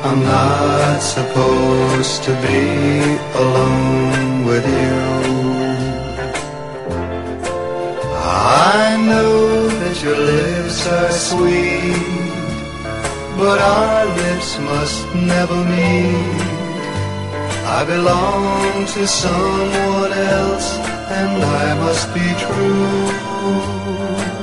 I'm not supposed to be alone with you. I know that your lips are sweet, but our lips must never meet. I belong to someone else, and I must be true.